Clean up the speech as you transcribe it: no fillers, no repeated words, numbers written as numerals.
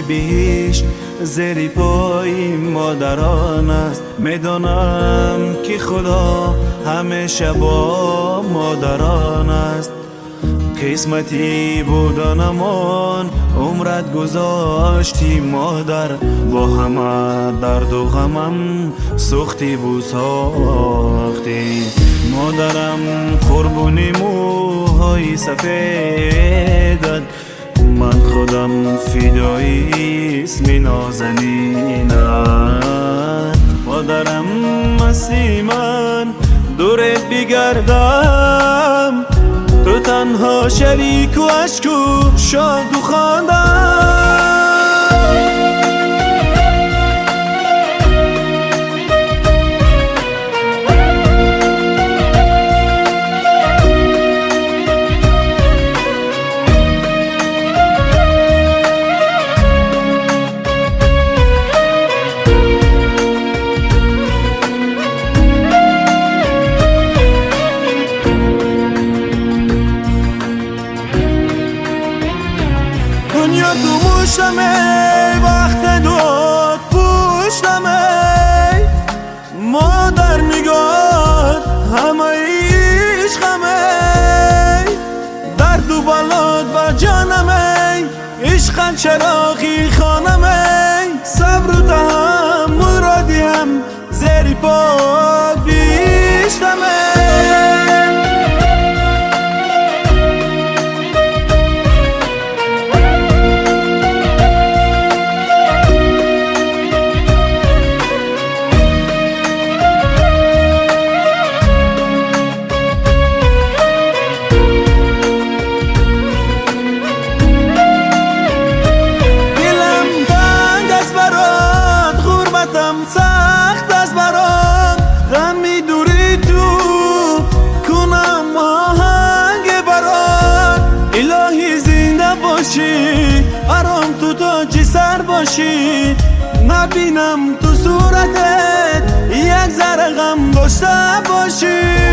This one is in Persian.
بهش زیر پای مادران است. میدانم که خدا همیشه با مادران است. قسمتی بودنمان عمرت گذاشتی مادر، با همه درد و غمم سختی بو ساختی. مادرم قربونی موهای سفیدت، من خودم فدای اسم نازنینت. مادرم مستی من دورت بگردم، تو تنها شریک و عشق و شاد و خواندم. دنیا تو موشتمه، وقت داد پوشتمه، مادر نگاه همه عشقمه، درد و بلاد و جانمه، عشقن چراغی خانمه، صبر و تحمل را دیم زیر پا بیشتمه. سخت از برام غمی دوری تو کنم آهنگ برات. الهی زنده باشی، آرام تو تاج سر باشی، نبینم تو صورتت یک ذره غم داشته باشی.